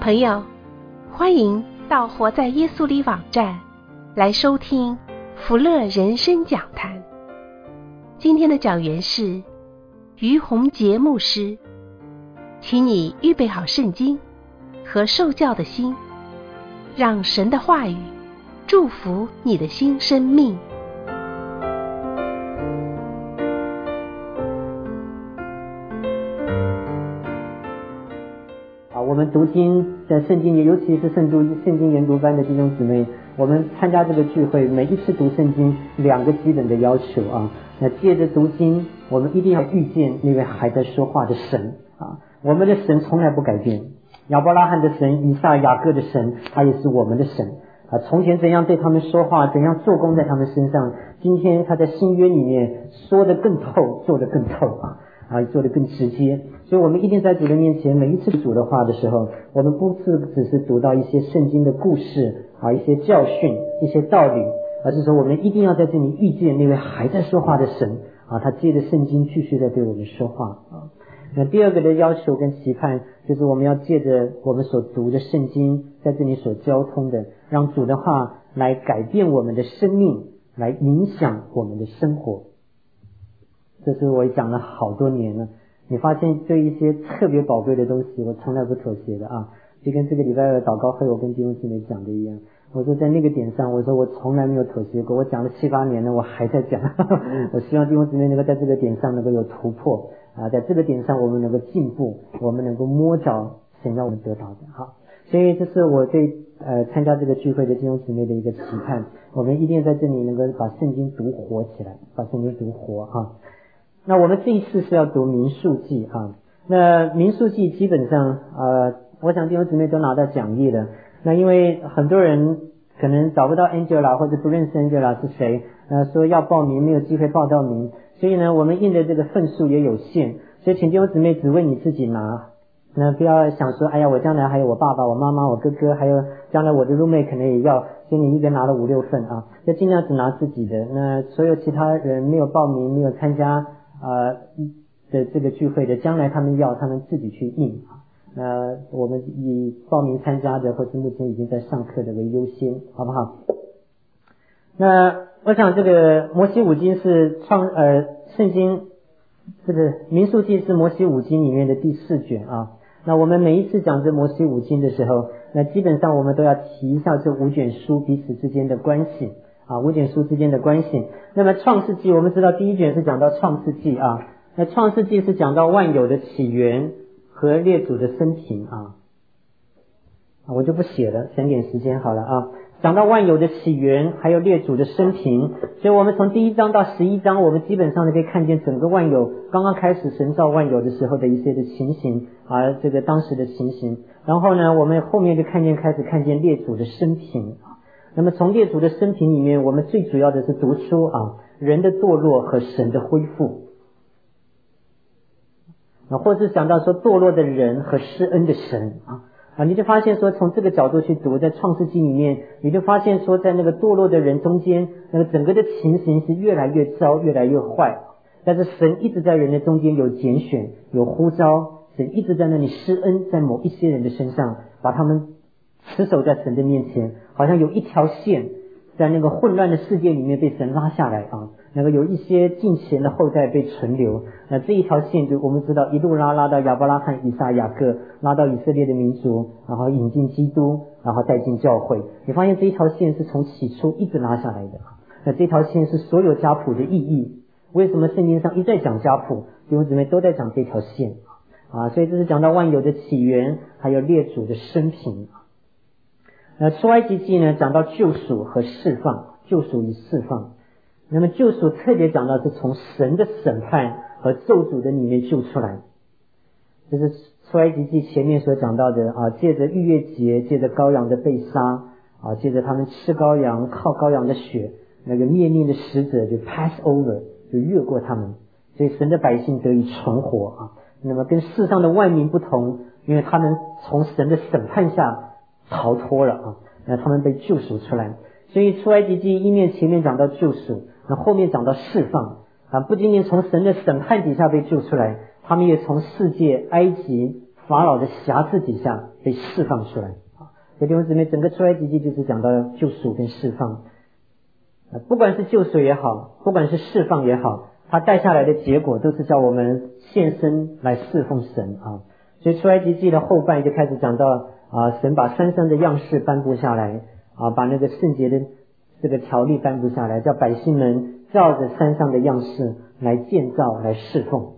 朋友，欢迎到活在耶稣里网站来收听福乐人生讲坛。今天的讲员是于洪杰牧师，请你预备好圣经和受教的心，让神的话语祝福你的新生命。 我们读经在圣经，尤其是圣经研读班的弟兄姊妹，我们参加这个聚会，每一次读圣经两个基本的要求啊。那借着读经，我们一定要遇见那位还在说话的神啊。我们的神从来不改变，亚伯拉罕的神、以撒、雅各的神，他也是我们的神啊。从前怎样对他们说话，怎样做工在他们身上，今天他在新约里面说得更透，做得更透啊，做得更直接。所以我们一定在主的面前，每一次主的话的时候，我们不是只是读到一些圣经的故事啊，一些教训，一些道理，而是说我们一定要在这里遇见那位还在说话的神啊，他借着圣经继续在对我们说话啊。那第二个的要求跟期盼，就是我们要借着我们所读的圣经，在这里所交通的，让主的话来改变我们的生命，来影响我们的生活。这是我讲了好多年了，你发现对一些特别宝贵的东西，我从来不妥协的啊，就跟这个礼拜二祷告会我跟弟兄姊妹讲的一样。我说在那个点上，我说我从来没有妥协过，我讲了7、8年了，我还在讲。我希望弟兄姊妹能够在这个点上能够有突破啊，在这个点上我们能够进步，我们能够摸着神让我们得到的。好，所以这是我对参加这个聚会的弟兄姊妹的一个期盼，我们一定在这里能够把圣经读活起来，把圣经读活啊。那我们这一次是要读民数记啊，那民数记基本上我想弟兄姊妹都拿到讲义了。那因为很多人可能找不到 Angela 或者不认识 Angela 是谁，说要报名没有机会报到名，所以呢我们印的这个份数也有限，所以请弟兄姊妹只为你自己拿，那不要想说哎呀我将来还有我爸爸、我妈妈、我哥哥，还有将来我的 roommate 可能也要，所以你一个人拿了5、6份啊，就尽量只拿自己的。那所有其他人没有报名、没有参加的这个聚会的，将来他们要他们自己去印啊。我们以报名参加的或是目前已经在上课的为优先，好不好？那我想这个摩西五经是圣经这个民数记是摩西五经里面的第4卷啊。那我们每一次讲这摩西五经的时候，那基本上我们都要提一下这5卷书彼此之间的关系啊，5卷书之间的关系。那么创世纪我们知道第1卷是讲到创世纪啊，那创世纪是讲到万有的起源和列祖的生平啊，我就不写了，省点时间好了啊。讲到万有的起源，还有列祖的生平，所以我们从第1章到11章，我们基本上可以看见整个万有刚刚开始神造万有的时候的一些的情形啊，这个当时的情形。然后呢，我们后面就开始看见列祖的生平啊。那么从列祖的生平里面，我们最主要的是读出啊人的堕落和神的恢复。或是想到说堕落的人和施恩的神啊，你就发现说从这个角度去读，在创世纪里面，你就发现说在那个堕落的人中间，那个整个的情形是越来越糟，越来越坏。但是神一直在人的中间有拣选，有呼召，神一直在那里施恩，在某一些人的身上，把他们持守在神的面前，好像有一条线在那个混乱的世界里面被神拉下来啊，那个有一些敬虔的后代被存留，那这一条线就我们知道一路拉到亚伯拉罕、以撒、雅各，拉到以色列的民族，然后引进基督，然后带进教会。你发现这一条线是从起初一直拉下来的，那这条线是所有家谱的意义。为什么圣经上一再讲家谱？弟兄姊妹都在讲这条线啊，所以这是讲到万有的起源，还有列祖的生平。出埃及记呢讲到救赎和释放，救赎与释放。那么救赎特别讲到是从神的审判和咒诅的里面救出来，这是出埃及记前面所讲到的啊，借着逾越节，借着羔羊的被杀啊，借着他们吃羔羊，靠羔羊的血，那个灭命的使者就 pass over， 就越过他们，所以神的百姓得以存活啊。那么跟世上的万民不同，因为他们从神的审判下逃脱了啊，那他们被救赎出来。所以出埃及记一面前面讲到救赎，那后面讲到释放啊，不仅仅从神的审判底下被救出来，他们也从世界埃及法老的辖制底下被释放出来。所以弟兄姊妹，整个出埃及记就是讲到救赎跟释放。不管是救赎也好，不管是释放也好，它带下来的结果都是叫我们献身来侍奉神啊。所以出埃及记的后半就开始讲到神把山上的样式颁布下来把那个圣洁的这个条例颁布下来，叫百姓们照着山上的样式来建造来侍奉。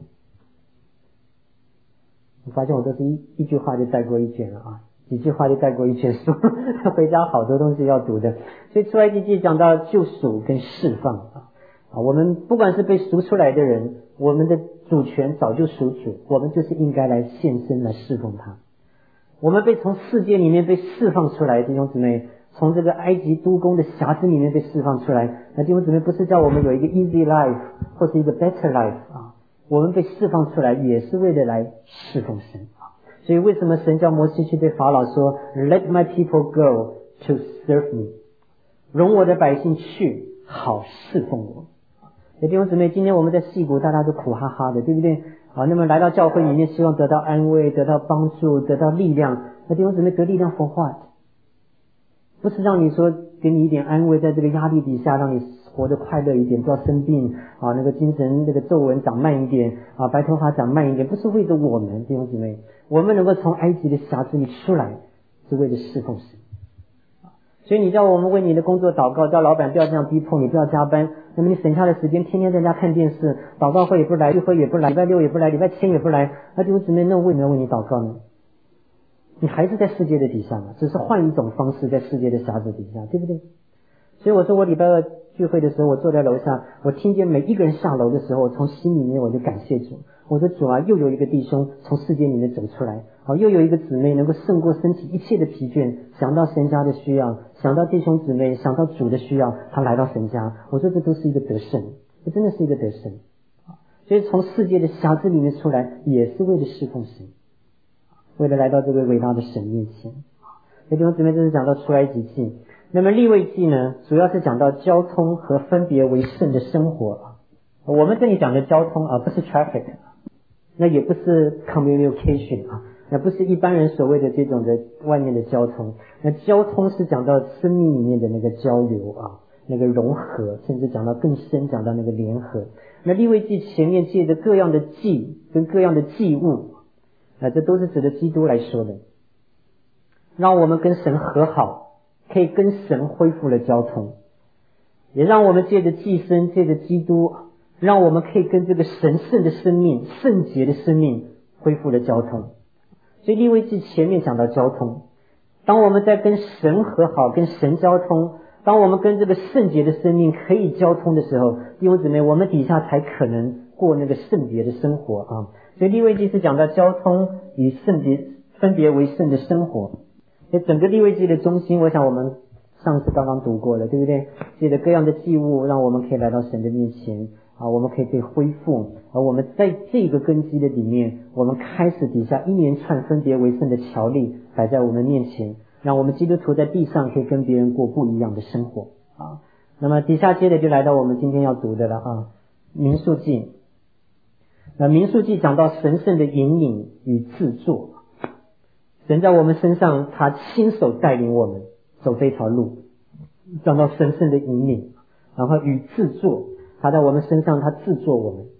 我发现我都是一句话就带过一卷了几句话就带过一卷书回家好多东西要读的。所以出埃及记讲到救赎跟释放我们不管是被赎出来的人，我们的主权早就属主，我们就是应该来献身来侍奉他。我们被从世界里面被释放出来，弟兄姊妹，从这个埃及督工的匣子里面被释放出来，那弟兄姊妹不是叫我们有一个 easy life 或是一个 better life我们被释放出来也是为了来侍奉神所以为什么神叫摩西去对法老说 Let my people go to serve me， 容我的百姓去好侍奉我。弟兄姊妹，今天我们在矽谷大家都苦哈哈的，对不对那么来到教会里面希望得到安慰，得到帮助，得到力量。那弟兄姊妹，得力量 for what？ 不是让你说给你一点安慰，在这个压力底下让你活得快乐一点，不要生病那个精神那个皱纹长慢一点白头发长慢一点，不是为了我们。弟兄姊妹，我们能够从埃及的匣子里出来是为了侍奉神。所以你叫我们为你的工作祷告，叫老板不要这样逼迫你，不要加班，那么你省下的时间天天在家看电视，祷告会也不来，聚会也不来，礼拜六也不来，礼拜天也不来，那弟兄姊妹，那为什么要为你祷告呢？你还是在世界的底下嘛，只是换一种方式在世界的匣子底下，对不对？所以我说我礼拜二聚会的时候，我坐在楼下，我听见每一个人下楼的时候，我从心里面我就感谢主，我说主又有一个弟兄从世界里面走出来又有一个姊妹能够胜过身体一切的疲倦，想到神家的需要，想到弟兄姊妹，想到主的需要，他来到神家，我说这都是一个得胜，这真的是一个得胜所以从世界的匣子里面出来也是为了侍奉神，为了来到这个伟大的神面前。弟兄姊妹，这是讲到出埃及记。那么利未记呢，主要是讲到交通和分别为圣的生活我们这里讲的交通不是 traffic， 那也不是 communication那不是一般人所谓的这种的外面的交通。那交通是讲到生命里面的那个交流那个融合，甚至讲到更深，讲到那个联合。那利未记前面借着各样的祭跟各样的祭物这都是指的基督来说的，让我们跟神和好，可以跟神恢复了交通，也让我们借着祭牲，借着基督，让我们可以跟这个神圣的生命，圣洁的生命恢复了交通。所以利未记前面讲到交通，当我们在跟神和好，跟神交通，当我们跟这个圣洁的生命可以交通的时候，弟兄姊妹，我们底下才可能过那个圣洁的生活所以利未记是讲到交通与圣洁分别为圣的生活。所以整个利未记的中心，我想我们上次刚刚读过了，对不对？借着各样的祭物，让我们可以来到神的面前我们可以被恢复，而我们在这个根基的里面，我们开始底下一连串分别为圣的条例摆在我们面前，让我们基督徒在地上可以跟别人过不一样的生活那么底下接着就来到我们今天要读的了民数记。那民数记讲到神圣的引领与制作，神在我们身上他亲手带领我们走这条路，讲到神圣的引领，然后与制作，他在我们身上他制作我们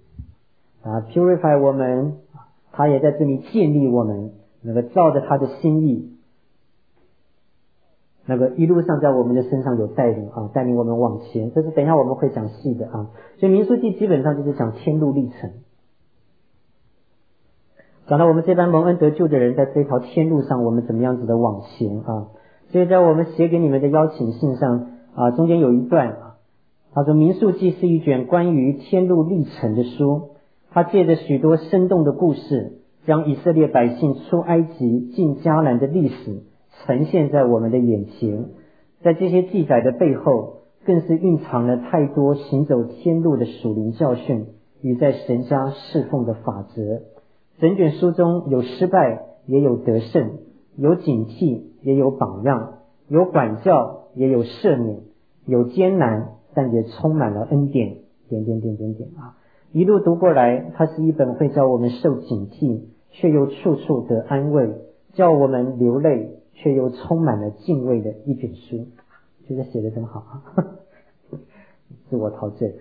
purify 我们，他也在这里建立我们，那个照着他的心意，那个一路上在我们的身上有带领带领我们往前，这是等一下我们会讲细的所以民数记基本上就是讲天路历程，讲到我们这班蒙恩得救的人在这条天路上我们怎么样子的往前所以在我们写给你们的邀请信上中间有一段他说民数记是一卷关于天路历程的书，他借着许多生动的故事，将以色列百姓出埃及进迦南的历史呈现在我们的眼前。在这些记载的背后，更是蕴藏了太多行走天路的属灵教训与在神家侍奉的法则。整卷书中有失败也有得胜，有警惕也有榜样，有管教也有赦免，有艰难但也充满了恩典一路读过来，它是一本会叫我们受警惕却又处处得安慰， 叫我们流泪却又充满了敬畏的一卷书。觉得写得真好啊，自我陶醉。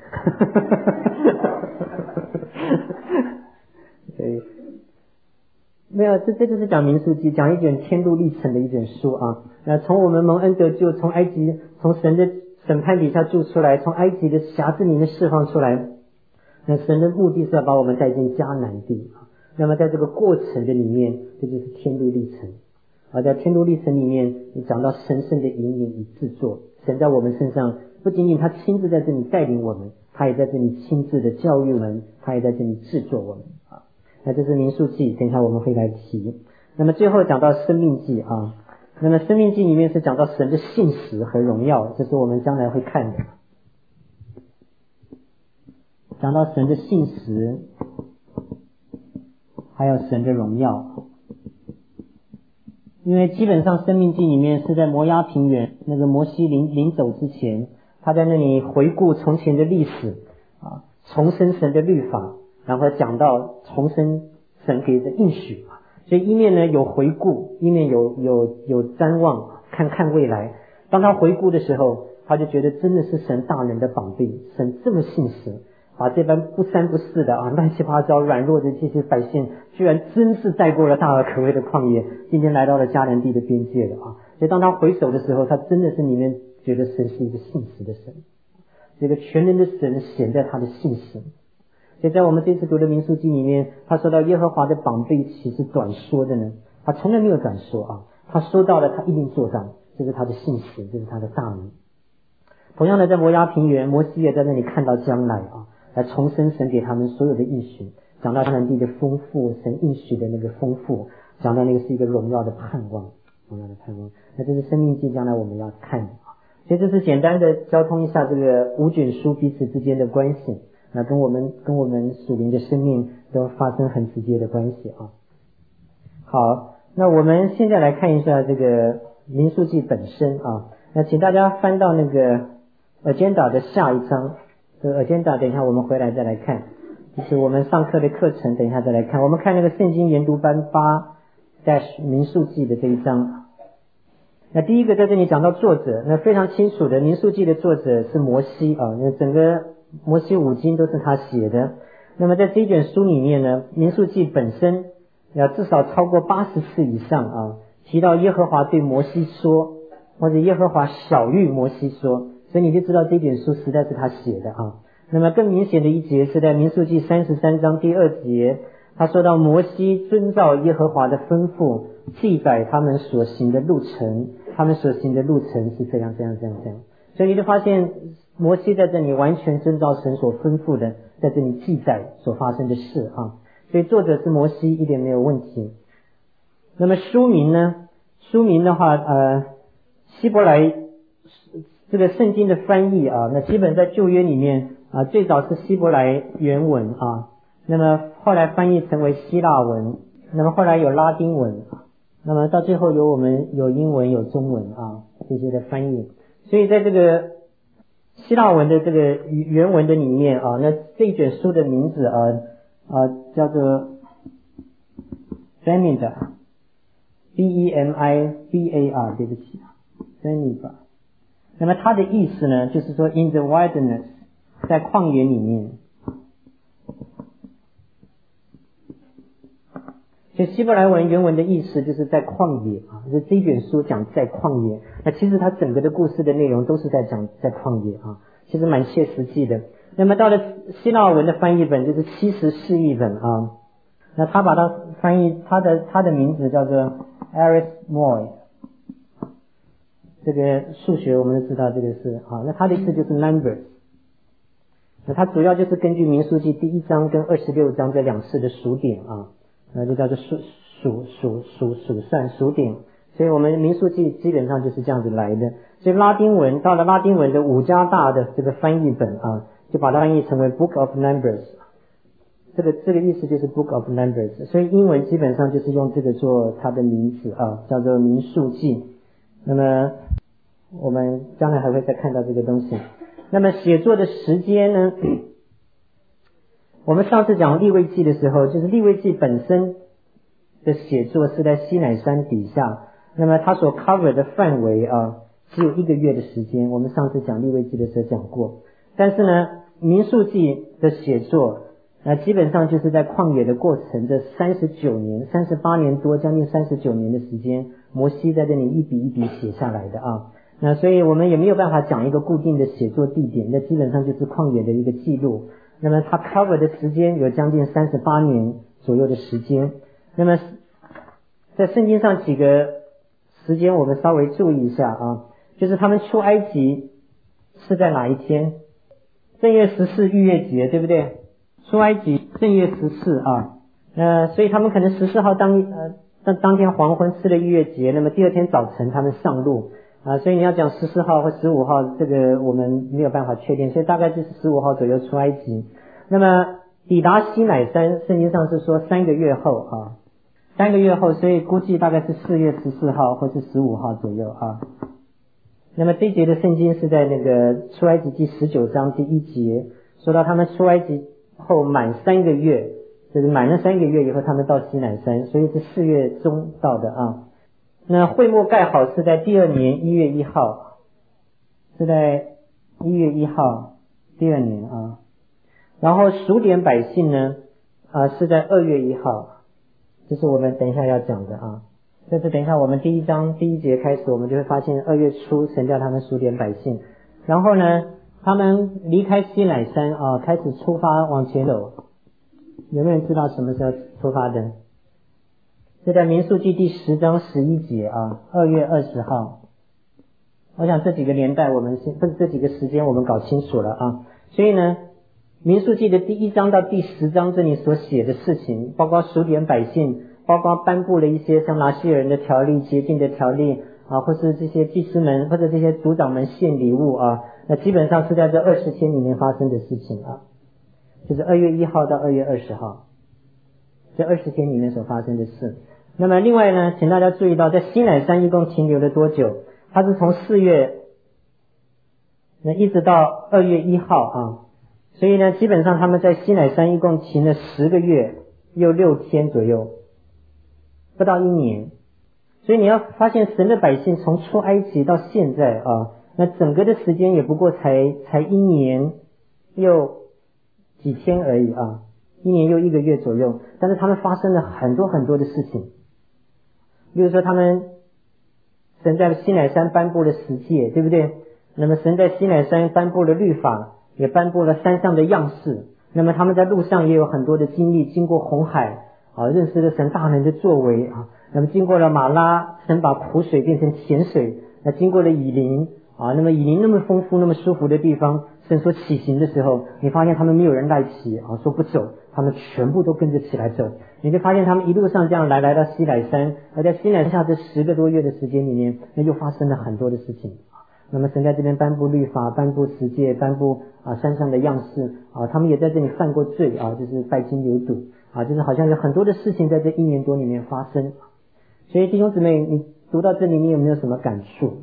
对，没有，这就是讲民数记，讲一卷天路历程的一卷书啊。从我们蒙恩得救，从埃及，从神的审判底下救出来，从埃及的辖制里面释放出来。那神的目的是要把我们带进迦南地啊。那么在这个过程的里面，这就是天路历程。而在天路历程里面，你讲到神圣的引领与制作，神在我们身上不仅仅他亲自在这里带领我们，他也在这里亲自的教育我们，他也在这里制作我们啊。那这是民数记，等一下我们会来提。那么最后讲到生命记啊，那么生命记里面是讲到神的信实和荣耀，这是我们将来会看的。讲到神的信实，还有神的荣耀。因为基本上生命记里面是在摩押平原，那个摩西临走之前，他在那里回顾从前的历史啊，重申神的律法，然后讲到重申神给的应许。所以一面呢有回顾，一面有瞻望，看未来。当他回顾的时候，他就觉得真的是神大能的膀臂，神这么信实，把这般不三不四的乱七八糟软弱的这些百姓，居然真是带过了大而可畏的旷野，今天来到了迦南地的边界了啊！所以当他回首的时候，他真的是里面觉得神是一个信实的神，这个全能的神显在他的信实。所以在我们这次读的民数记里面，他说到耶和华的膀臂岂是短说的呢？他从来没有短说啊，他说到了，他一定做到，这是他的信实，这是他的大能。同样的，在摩押平原，摩西也在那里看到将来啊，来重申神给他们所有的应许，讲到迦南地的丰富，神应许的那个丰富，讲到那个是一个荣耀的盼望，荣耀的盼望。那这是生命记，将来我们要看的啊。所以这是简单的交通一下这个五卷书彼此之间的关系，那跟我们属灵的生命都发生很直接的关系啊。好，那我们现在来看一下这个民数记本身啊。那请大家翻到那个agenda 的下一章，这个 agenda 等一下我们回来再来看，就是我们上课的课程等一下再来看。我们看那个圣经研读班8-民数记的这一章。那第一个在这里讲到作者，那非常清楚的，民数记的作者是摩西啊，那整个摩西五经都是他写的。那么在这一卷书里面呢，民数记本身要至少超过80次以上啊，提到耶和华对摩西说，或者耶和华晓谕摩西说，所以你就知道这卷书实在是他写的啊。那么更明显的一节是在民数记33章第2节，他说到摩西遵照耶和华的吩咐，记载他们所行的路程，他们所行的路程是这样。所以你就发现摩西在这里完全遵照神所吩咐的，在这里记载所发生的事啊。所以作者是摩西，一点没有问题。那么书名呢？书名的话，希伯来这个圣经的翻译啊，那基本在旧约里面啊，最早是希伯来原文啊，那么后来翻译成为希腊文，那么后来有拉丁文，那么到最后有英文有中文啊这些的翻译。所以在这个希腊文的这个原文的里面啊，那这一卷书的名字叫做 Bemidbar B-E-M-I-B-A-R 对不起 Bemidbar。 那么它的意思呢，就是说 in the wilderness， 在旷野里面。所以希伯来文原文的意思就是在旷野啊，这一卷书讲在旷野，那其实它整个的故事的内容都是在讲在旷野啊，其实蛮切实际的。那么到了希腊文的翻译本就是70释义本啊，那他把它翻译，他的名字叫做 Aris Moy， 这个数学我们都知道这个是啊，那他的意思就是 numbers， 那它主要就是根据民数记第1章跟26章这2次的数点啊，那就叫做数算数点，所以我们民数记基本上就是这样子来的。所以拉丁文到了拉丁文的5加大的这个翻译本啊，就把它翻译成为 Book of Numbers， 这个意思就是 Book of Numbers， 所以英文基本上就是用这个做它的名字啊，叫做民数记。那么我们将来还会再看到这个东西。那么写作的时间呢，我们上次讲利未记的时候，就是利未记本身的写作是在西乃山底下，那么它所 cover 的范围只有1个月的时间，我们上次讲利未记的时候讲过。但是呢，民数记的写作基本上就是在旷野的过程的39年38年多，将近39年的时间，摩西在这里一笔一笔写下来的那所以我们也没有办法讲一个固定的写作地点，那基本上就是旷野的一个记录。那么它 cover 的时间有将近38年左右的时间。那么在圣经上几个时间我们稍微注意一下就是他们出埃及是在哪一天？正月14逾越节，对不对？出埃及正月14所以他们可能14号当天黄昏吃了逾越节，那么第二天早晨他们上路所以你要讲14号或15号，这个我们没有办法确定，所以大概就是15号左右出埃及。那么抵达西乃山，圣经上是说3个月后3个月后，所以估计大概是4月14号或是15号左右那么这一节的圣经是在那个出埃及记19章第1节，说到他们出埃及后满3个月，就是满了3个月以后他们到西乃山，所以是4月中到的那会幕盖好是在第2年1月1号，是在1月1号第2年然后数点百姓呢是在2月1号，这是我们等一下要讲的这是等一下我们第1章第1节开始，我们就会发现2月初神叫他们数点百姓，然后呢他们离开西乃山开始出发往前走。有没有人知道什么时候出发的？是在民数记第10章11节2月20号。我想这几个年代我们这几个时间我们搞清楚了所以呢民数记的第1章到第10章这里所写的事情，包括数点百姓，包括颁布了一些像拿西尔人的条例、洁净的条例或是这些祭司们或者这些族长们献礼物那基本上是在这20天里面发生的事情就是2月1号到2月20号这20天里面所发生的事。那么另外呢，请大家注意到在西乃山一共停留了多久？它是从4月一直到2月1号所以呢基本上他们在西乃山一共停了10个月又6天左右，不到1年。所以你要发现神的百姓从出埃及到现在那整个的时间也不过才1年又几天而已1年又1个月左右，但是他们发生了很多很多的事情。比如说神在西乃山颁布了10诫，对不对？那么神在西乃山颁布了律法，也颁布了山上的样式。那么他们在路上也有很多的经历，经过红海认识了神大能的作为那么经过了马拉，神把苦水变成甜水，那经过了以琳那么以琳那么丰富那么舒服的地方，神说起行的时候，你发现他们没有人赖起说不走，他们全部都跟着起来走。你就发现他们一路上这样来到西乃山，而在西乃山下这10个多月的时间里面，那又发生了很多的事情那么神在这边颁布律法，颁布10诫，颁布山上的样式他们也在这里犯过罪就是拜金牛犊就是好像有很多的事情在这1年多里面发生。所以弟兄姊妹，你读到这里你有没有什么感触？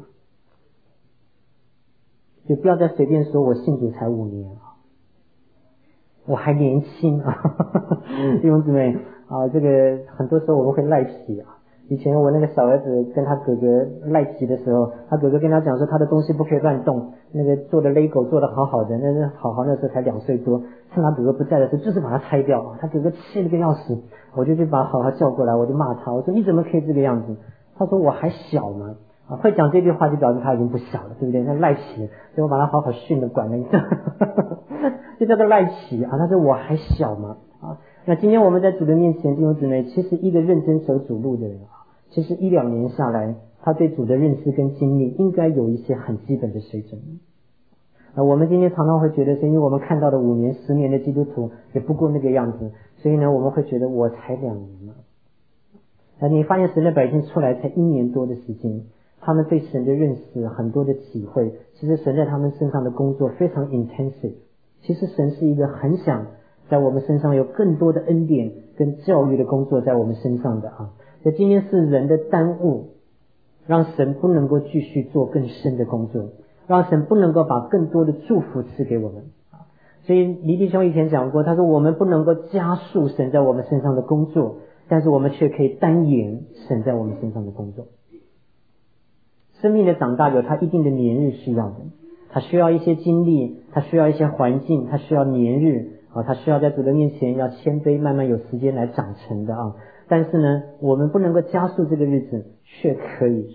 就不要再随便说我信主才5年我还年轻弟兄姊妹这个很多时候我们会赖皮以前我那个小儿子跟他哥哥赖皮的时候，他哥哥跟他讲说他的东西不可以乱动，那个做的 Lego 做的好好的，那是好好那时候才2岁多，趁他哥哥不在的时候就是把它拆掉他哥哥气了个要死，我就去把好好叫过来，我就骂他，我说你怎么可以这个样子？他说我还小嘛会讲这句话就表示他已经不小了，对不对？那赖皮，所以我把他好好训了管了一顿就叫做赖皮他说我还小嘛那今天我们在主的面前弟兄姊妹，其实一个认真守主路的人其实1-2年下来，他对主的认识跟经历应该有一些很基本的水准我们今天常常会觉得是因为我们看到的5年10年的基督徒也不过那个样子，所以呢我们会觉得我才2年嘛你发现神的百姓出来才1年多的时间，他们对神的认识很多的体会，其实神在他们身上的工作非常 intensive。 其实神是一个很想在我们身上有更多的恩典跟教育的工作在我们身上的所以今天是人的耽误，让神不能够继续做更深的工作，让神不能够把更多的祝福赐给我们所以黎弟兄以前讲过，他说我们不能够加速神在我们身上的工作， 但是我们却可以单言神在我们身上的工作。生命的长大有它一定的年日需要的，它需要一些经历，它需要一些环境，它需要年日它需要在主的面前要谦卑，慢慢有时间来长成的啊。但是呢，我们不能够加速这个日子，却可以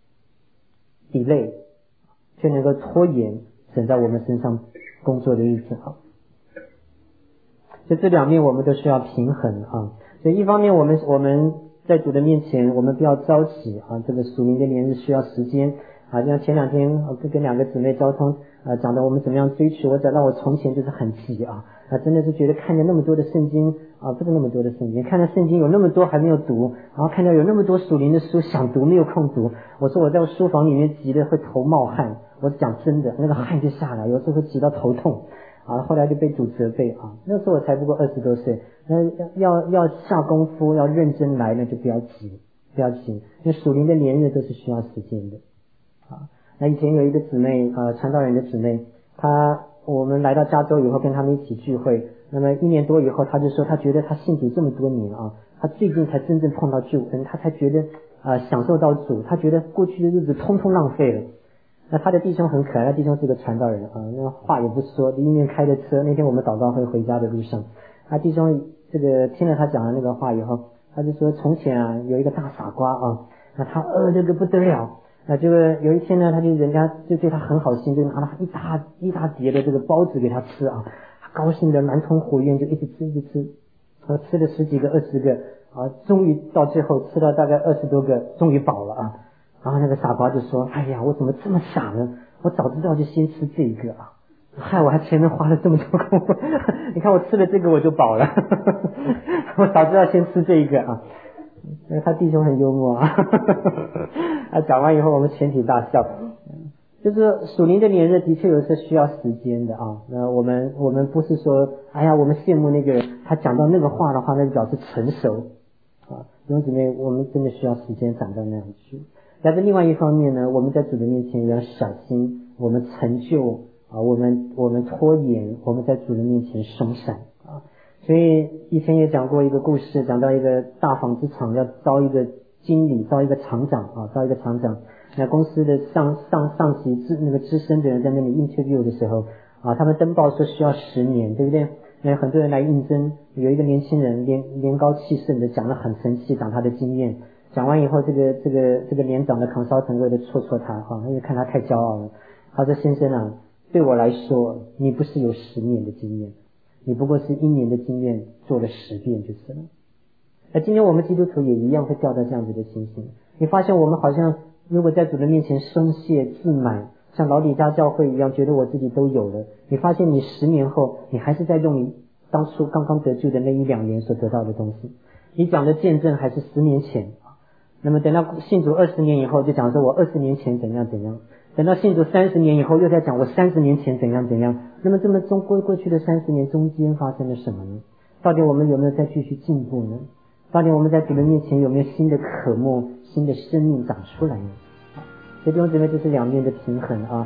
delay， 却能够拖延神在我们身上工作的日子啊。所以这两面我们都需要平衡啊。所以一方面我们在主的面前，我们不要着急啊，这个属灵的年日需要时间啊。像前两天跟两个姊妹交通讲的我们怎么样追求，我讲到我从前就是很急啊，真的是觉得看着那么多的圣经不是那么多的圣经，看到圣经有那么多还没有读，然后看到有那么多属灵的书想读没有空读。我说我在书房里面急得会头冒汗，我讲真的，那个汗就下来，有时候会急到头痛后来就被主责备那时候我才不过20多岁，要下功夫，要认真来，那就不要急，因为属灵的年日都是需要时间的那以前有一个姊妹传道人的姊妹，我们来到加州以后跟他们一起聚会，那么1年多以后，他就说他觉得他信主这么多年他最近才真正碰到救恩，他才觉得享受到主，他觉得过去的日子通通浪费了。那他的弟兄很可爱，他弟兄是个传道人那话也不说，一面开着车，那天我们祷告会回家的路上，他弟兄这个听了他讲的那个话以后，他就说从前有一个大傻瓜那他这个不得了，这个有一天呢，人家就对他很好心，就拿了一大碟的这个包子给他吃他高兴的满腔火焰，就一直吃吃了10几个20个终于到最后吃到大概20多个，终于饱了然后那个傻瓜就说，哎呀，我怎么这么傻呢，我早知道就先吃这个害我还前面花了这么多功夫你看我吃了这个我就饱了我早知道先吃这个他弟兄很幽默他讲完以后我们全体大笑。就是属灵的年日的确有时候需要时间的那我们不是说哎呀我们羡慕那个人，他讲到那个话的话那就表示成熟弟兄姊妹，我们真的需要时间长到那样去。但是另外一方面呢，我们在主的面前也要小心，我们成就我们拖延，我们在主的面前松散所以以前也讲过一个故事，讲到一个大纺织厂要招一个经理，招一个厂长那公司的上级那个资深的人在那里 interview 的时候他们登报说需要10年，对不对？那很多人来应征，有一个年轻人年高气盛的讲得很生气，讲他的经验，讲完以后这个年长的 consultant 为了戳他因为看他太骄傲了，他说先生对我来说你不是有10年的经验，你不过是1年的经验做了10遍就是了。那今天我们基督徒也一样会掉到这样子的情形，你发现我们好像如果在主的面前松懈自满，像老底嘉教会一样觉得我自己都有了，你发现你10年后你还是在用你当初刚刚得救的那1-2年所得到的东西，你讲的见证还是10年前，那么等到信主20年以后就讲说我20年前怎样，等到信主30年以后又在讲我30年前怎样，那么这么过去的30年中间发生了什么呢？到底我们有没有再继续进步呢？到底我们在主的面前有没有新的渴慕，新的生命长出来呢？所以弟兄姊妹，这是两面的平衡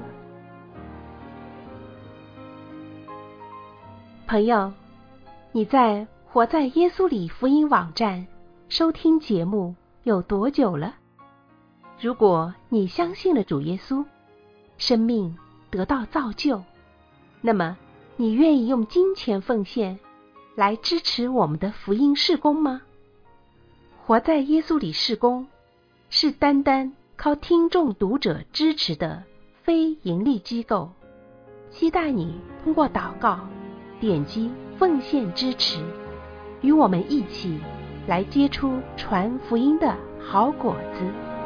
朋友，你在活在耶稣里福音网站收听节目有多久了？如果你相信了主耶稣，生命得到造就，那么你愿意用金钱奉献来支持我们的福音事工吗？活在耶稣里事工是单单靠听众读者支持的非盈利机构，期待你通过祷告点击奉献支持，与我们一起来结出传福音的好果子。